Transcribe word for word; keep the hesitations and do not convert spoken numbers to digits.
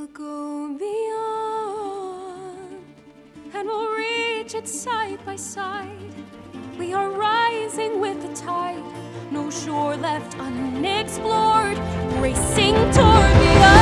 go beyond, and we'll reach it side by side. We are rising with the tide, no shore left unexplored, racing toward the